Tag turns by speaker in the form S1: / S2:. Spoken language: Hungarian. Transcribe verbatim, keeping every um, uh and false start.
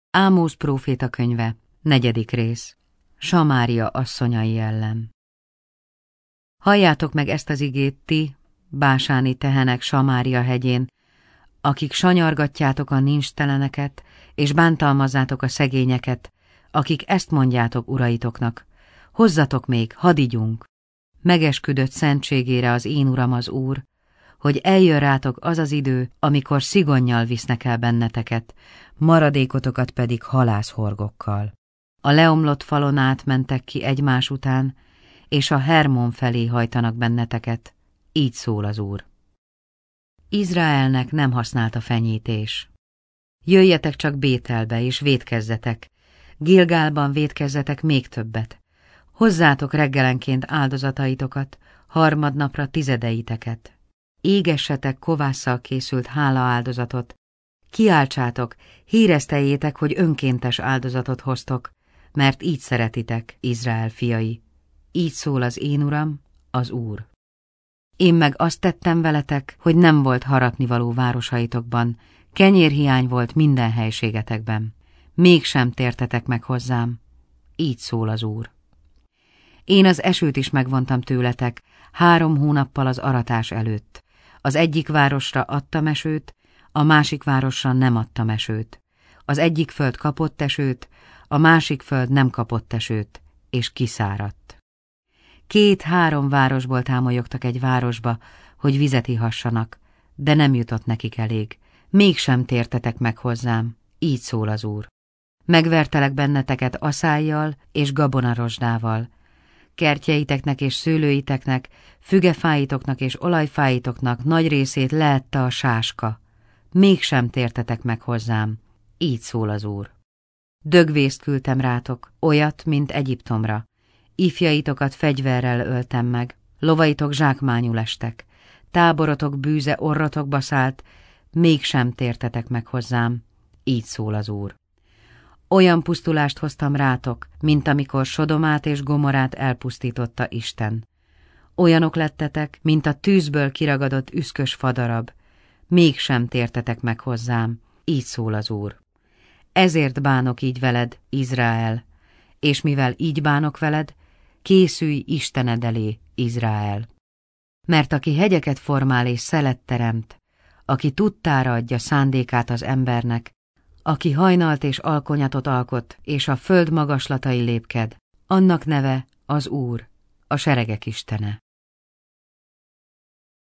S1: Ámóz próféta könyve, negyedik rész. Samária asszonyai ellen. Halljátok meg ezt az igét ti, básáni tehenek Samária hegyén, akik sanyargatjátok a nincsteleneket, és bántalmazzátok a szegényeket, akik ezt mondjátok uraitoknak. Hozzatok még, hadd igyunk! Megesküdött szentségére az én uram az Úr, hogy eljön rátok az az idő, amikor szigonnyal visznek el benneteket, maradékotokat pedig halászhorgokkal. A leomlott falon átmentek ki egymás után, és a Hermon felé hajtanak benneteket, így szól az Úr. Izraelnek nem használt a fenyítés. Jöjjetek csak Bételbe, és vétkezzetek, Gilgálban vétkezzetek még többet. Hozzátok reggelenként áldozataitokat, harmadnapra tizedeiteket. Égessetek kovásszal készült hálaáldozatot. Kiáltsátok, híreszteljétek, hogy önkéntes áldozatot hoztok, mert így szeretitek, Izrael fiai. Így szól az én uram, az Úr. Én meg azt tettem veletek, hogy nem volt harapnivaló városaitokban, kenyérhiány volt minden helységetekben. Mégsem tértetek meg hozzám. Így szól az Úr. Én az esőt is megvontam tőletek, három hónappal az aratás előtt. Az egyik városra adtam esőt, a másik városra nem adtam esőt. Az egyik föld kapott esőt, a másik föld nem kapott esőt, és kiszáradt. Két-három városból támolyogtak egy városba, hogy vizet ihassanak, de nem jutott nekik elég. Mégsem tértetek meg hozzám, így szól az Úr. Megvertelek benneteket aszályjal és gabonarosdával. Kertjeiteknek és szőlőiteknek, fügefáitoknak és olajfáitoknak nagy részét leette a sáska. Mégsem tértetek meg hozzám, így szól az Úr. Dögvészt küldtem rátok, olyat, mint Egyiptomra. Ifjaitokat fegyverrel öltem meg, lovaitok zsákmányul estek, táborotok bűze orrotokba szállt, mégsem tértetek meg hozzám, így szól az Úr. Olyan pusztulást hoztam rátok, mint amikor Sodomát és Gomorát elpusztította Isten. Olyanok lettetek, mint a tűzből kiragadott üszkös fadarab, mégsem tértetek meg hozzám, így szól az Úr. Ezért bánok így veled, Izrael, és mivel így bánok veled, készülj Istened elé, Izrael. Mert aki hegyeket formál és szelet teremt, aki tudtára adja szándékát az embernek, aki hajnalt és alkonyatot alkot, és a föld magaslatai lépked, annak neve az Úr, a seregek istene.